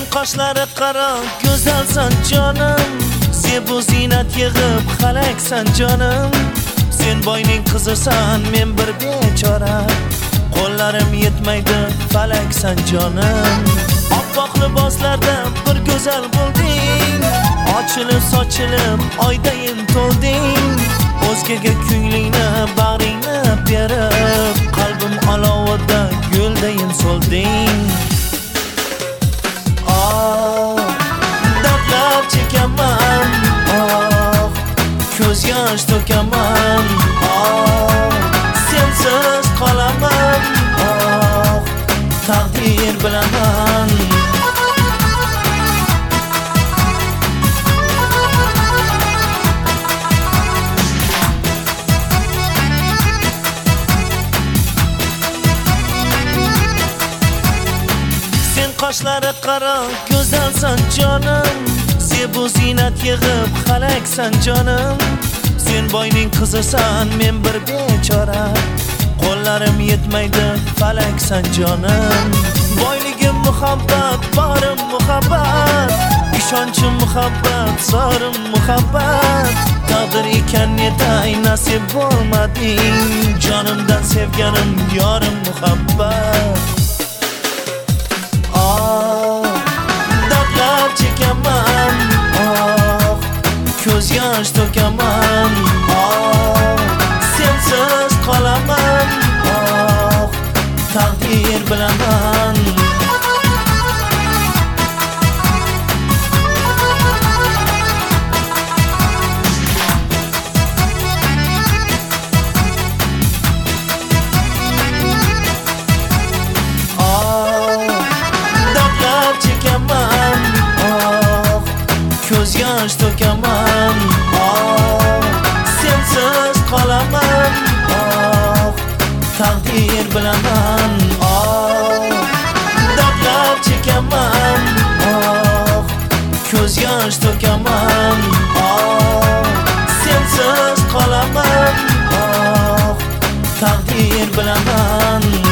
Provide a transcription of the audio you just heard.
Qoshlari qaro go'zalsan jonim, zebu zinat yig'ib xalaksan jonim. Sen boyning qizisan, men bir bechora, qo'llarim yetmaydi falaksan jonim. Oppoq liboslarda bir go'zal bo'lding, ochilib sochilib oydayin to'lding. O'zgaga ko'nglingni bag'ringni berib, qalbim olovida guldayin so'lding. Dardlar chekaman, ko'z yosh to'kaman, sensiz qolaman, taqdir bilaman. Qoshlari qaro go'zalsan jonim, zebu zinat yig'ib xalaksan jonim. Sen boyning qizisan, men bir bechora, qo'llarim yetmaydi falaksan jonim. Boyligim muhabbat, borim muhabbat, ishonchim muhabbat, zorim muhabbat. Taqdir ekan yetay nasib bo'lmading, jonimdan sevganim yorim muhabbat. Dardlar chekaman, ko'z yosh to'kaman, sensiz qolaman, taqdir bilaman. Ko'z yosh to'kaman, sensiz qolaman, taqdir bilaman. Dardlar chekaman, ko'z yosh to'kaman, sensiz qolaman, taqdir bilaman.